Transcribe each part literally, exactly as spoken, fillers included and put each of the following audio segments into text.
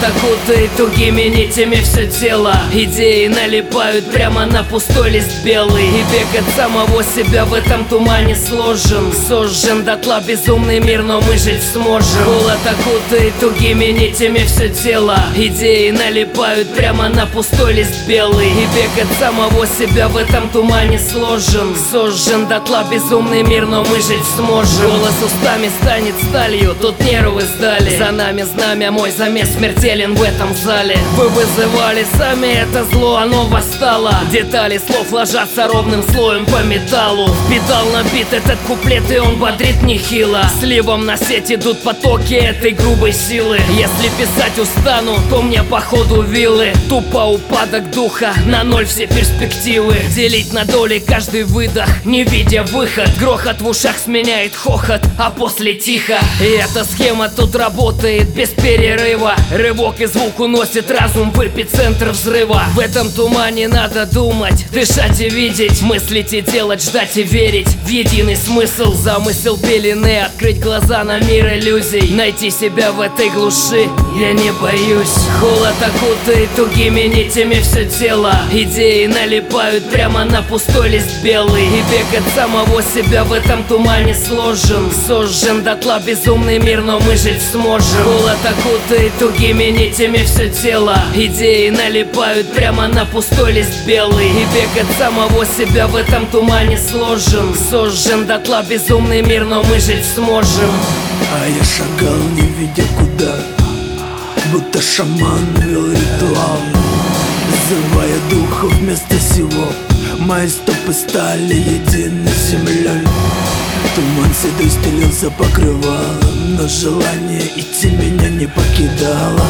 окутает тугими нитями все тело. Идеи налипают прямо на пустой лист белый. И бег от самого себя в этом тумане сложен. Сожжен дотла безумный мир, но мы жить сможем. Холод окутает тугими нитями все тело. Идеи налипают прямо на пустой лист белый. И бег от самого себя в этом тумане сложен. Сожжен дотла безумный мир, но мы жить сможем. Голос устами станет сталью, тут нервы сдали. За нами знамя, мой замес смертелен в этом зале. Вы вызывали сами это зло, оно восстало. Детали слов ложатся ровным слоем по металлу. Педал набит этот куплет, и он бодрит нехило. Сливом на сеть идут потоки этой грубой силы. Если писать устану, то мне походу вилы. Тупо упадок духа, на ноль все перспективы. Делить на доли каждый выдох, не видя выход. Грохот в ушах сменяет хохот, а после тихо. И эта схема тут работает без перерыва. Рывок и звук уносит разум в эпицентр взрыва. В этом тумане надо думать, дышать и видеть, мыслить и делать, ждать и верить в единый смысл. Замысел пелены, открыть глаза на мир иллюзий. Найти себя в этой глуши я не боюсь. Холод окутает тугими нитями все тело. Идеи налипают прямо на пустой лист белый. И бег от самого себя в этом тумане сложен. Сожжен дотла безумный мир, но мы жить сможем. Холод окутает тугими нитями все тело. Идеи налипают прямо на пустой лист белый. И бег от самого себя в этом тумане сложен. Сожжен дотла безумный мир, но мы жить сможем. А я шагал, не видя куда, будто шаман вел ритуал, вызывая духов вместо всего. Мои стопы стали единой землей. Туман седой стелился покрывалом, но желание идти меня не покидало.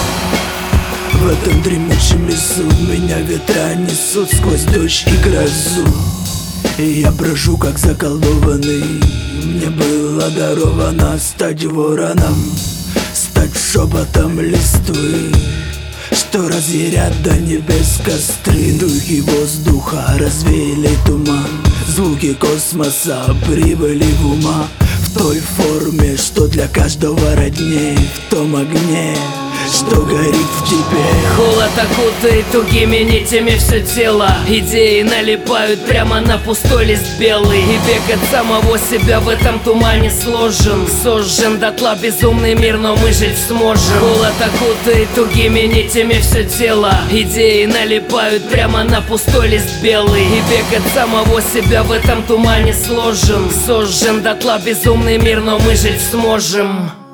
В этом дремучем лесу меня ветра несут сквозь дождь и грозу. И я брожу как заколдованный. Мне было даровано стать вороном, стать шепотом листвы, что разъярят до небес костры. Духи воздуха развеяли туман, звуки космоса прибыли в ума. В той форме, что для каждого родней, в том огне, что горит в тебе. Холод окутает тугими нитями все тело. Идеи налипают прямо на пустой лист белый. И бег от самого себя в этом тумане сложен. Сожжен дотла безумный мир, но мы жить сможем. Холод окутает тугими нитями все тело. Идеи налипают прямо на пустой лист белый. И бег от самого себя в этом тумане сложен. Сожжен дотла безумный мир, но мы жить сможем.